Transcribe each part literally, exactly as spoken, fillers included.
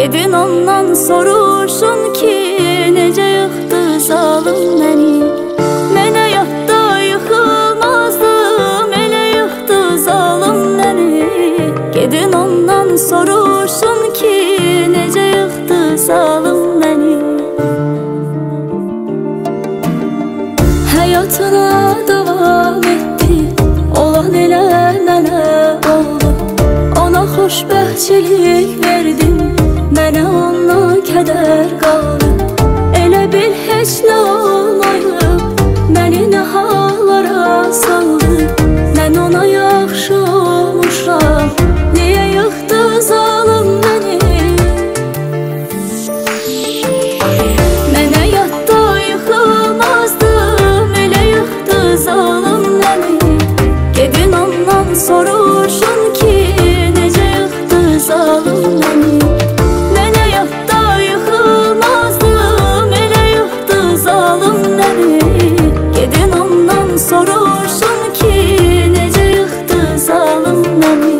Gedin ondan soruşun ki necə yıxdı zalım məni. Mənə yadda yıxılmazdım, elə yıxdı zalım məni. Gedin ondan soruşun ki necə yıxdı zalım məni. Həyatına davam etdi, olan elə mənə oldu. Ona xoşbəxtçilik verdim, mənə ondan kədər qaldı. Elə bil heç nə olmayıb, məni nə hallara saldı. Mən ona yaxşı olmuşam, niyə yıxdı zalım məni. Mənə yadda yıxılmazdım, elə yıxdı zalım məni. Gedin ondan soruşun ki necə yıxdı zalım məni. Soruşun ki necə yıxdı zalım məni.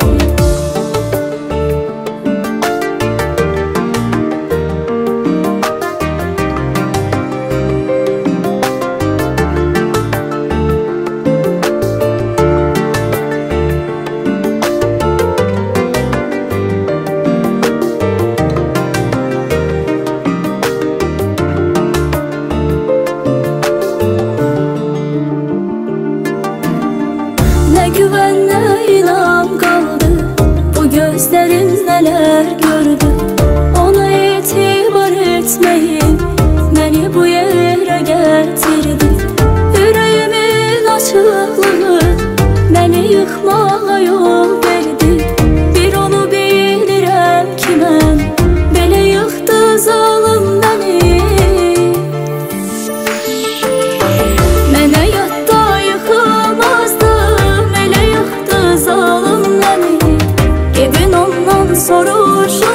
Nə güvən, nə inam qaldı, bu gözlərim nələr gördü. Ona etibar etməyim məni bu yerə gətirdi. Ürəyimin açıqlığı məni yıxmağa yol verdi. Bir onu bilirəm ki mən belə yıxdı zalım məni. Mənə yadda yıxılmazdım, zalım məni. Gedin ondan soruşun